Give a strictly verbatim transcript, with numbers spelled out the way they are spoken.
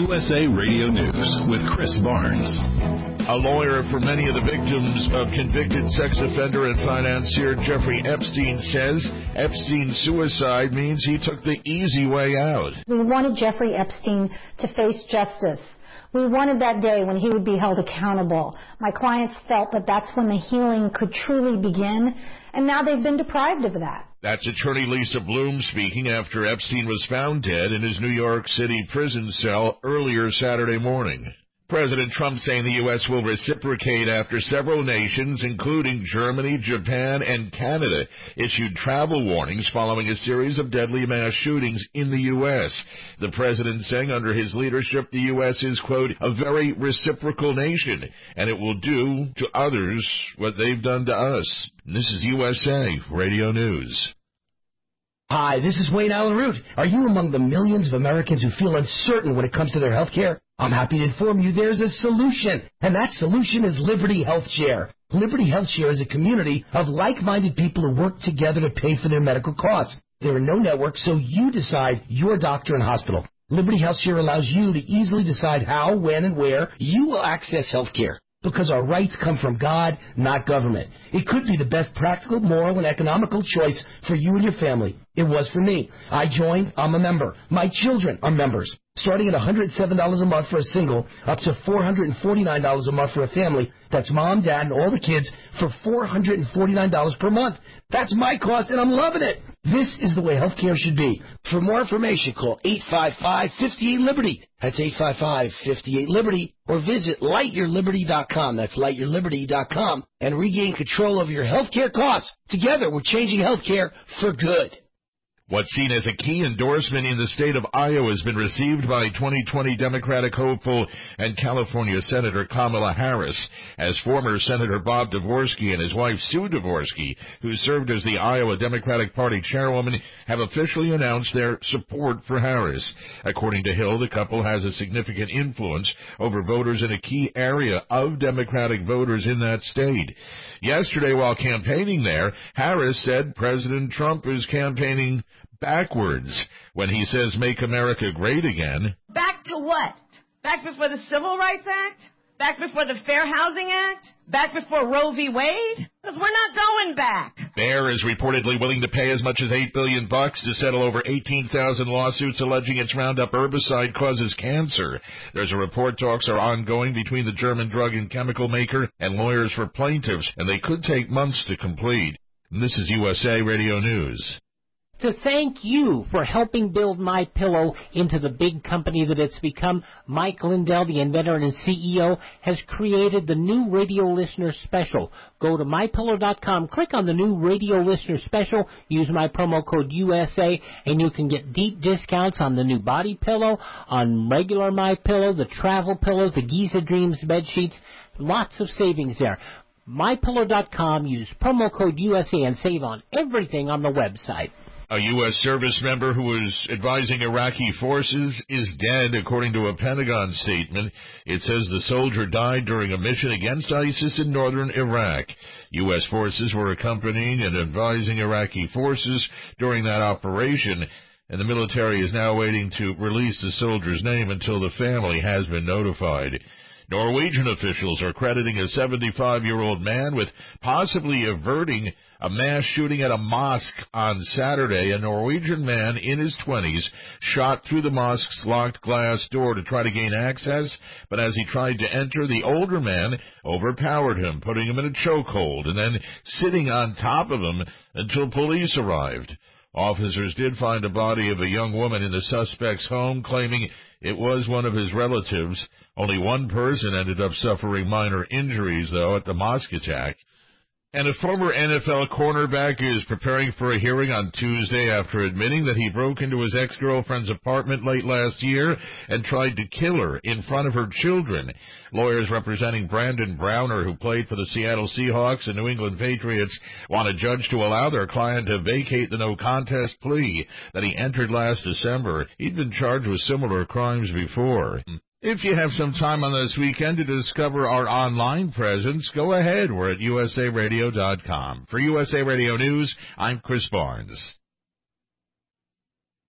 U S A Radio News with Chris Barnes. A lawyer for many of the victims of convicted sex offender and financier Jeffrey Epstein says Epstein's suicide means he took the easy way out. We wanted Jeffrey Epstein to face justice. We wanted that day when he would be held accountable. My clients felt that that's when the healing could truly begin, and now they've been deprived of that. That's attorney Lisa Bloom speaking after Epstein was found dead in his New York City prison cell earlier Saturday morning. President Trump saying the U S will reciprocate after several nations, including Germany, Japan, and Canada, issued travel warnings following a series of deadly mass shootings in the U S. The president saying under his leadership, the U S is, quote, a very reciprocal nation, and it will do to others what they've done to us. And this is U S A Radio News. Hi, this is Wayne Allen Root. Are you among the millions of Americans who feel uncertain when it comes to their health care? I'm happy to inform you there's a solution, and that solution is Liberty Health Share. Liberty Health Share is a community of like-minded people who work together to pay for their medical costs. There are no networks, so you decide your doctor and hospital. Liberty Health Share allows you to easily decide how, when, and where you will access health care. Because our rights come from God, not government. It could be the best practical, moral, and economical choice for you and your family. It was for me. I joined. I'm a member. My children are members. Starting at one hundred seven dollars a month for a single, up to four hundred forty-nine dollars a month for a family. That's mom, dad, and all the kids for four hundred forty-nine dollars per month. That's my cost, and I'm loving it. This is the way healthcare should be. For more information, call eight five five, five eight, Liberty. That's eight five five, five eight, Liberty. Or visit light your liberty dot com. That's light your liberty dot com. And regain control of your healthcare costs. Together, we're changing healthcare for good. What's seen as a key endorsement in the state of Iowa has been received by twenty twenty Democratic hopeful and California Senator Kamala Harris, as former Senator Bob Dvorsky and his wife Sue Dvorsky, who served as the Iowa Democratic Party chairwoman, have officially announced their support for Harris. According to Hill, the couple has a significant influence over voters in a key area of Democratic voters in that state. Yesterday, while campaigning there, Harris said President Trump is campaigning backwards when he says make America great again. Back to what? Back before the Civil Rights Act? Back before the Fair Housing Act? Back before Roe v. Wade? Because we're not going back. Bayer is reportedly willing to pay as much as eight billion bucks to settle over eighteen thousand lawsuits alleging its Roundup herbicide causes cancer. There's a report talks are ongoing between the German drug and chemical maker and lawyers for plaintiffs, and they could take months to complete. And this is U S A Radio News. To thank you for helping build MyPillow into the big company that it's become, Mike Lindell, the inventor and C E O, has created the new radio listener special. Go to my pillow dot com, click on the new radio listener special, use my promo code U S A, and you can get deep discounts on the new body pillow, on regular MyPillow, the travel pillows, the Giza Dreams bed sheets, lots of savings there. my pillow dot com, use promo code U S A and save on everything on the website. A U S service member who was advising Iraqi forces is dead, according to a Pentagon statement. It says the soldier died during a mission against ISIS in northern Iraq. U S forces were accompanying and advising Iraqi forces during that operation, and the military is now waiting to release the soldier's name until the family has been notified. Norwegian officials are crediting a seventy-five-year-old man with possibly averting a mass shooting at a mosque on Saturday. A Norwegian man in his twenties shot through the mosque's locked glass door to try to gain access, but as he tried to enter, the older man overpowered him, putting him in a chokehold and then sitting on top of him until police arrived. Officers did find a body of a young woman in the suspect's home, claiming it was one of his relatives. Only one person ended up suffering minor injuries, though, at the mosque attack. And a former N F L cornerback is preparing for a hearing on Tuesday after admitting that he broke into his ex-girlfriend's apartment late last year and tried to kill her in front of her children. Lawyers representing Brandon Browner, who played for the Seattle Seahawks and New England Patriots, want a judge to allow their client to vacate the no-contest plea that he entered last December. He'd been charged with similar crimes before. If you have some time on this weekend to discover our online presence, go ahead. We're at U S A radio dot com. For U S A Radio News, I'm Chris Barnes.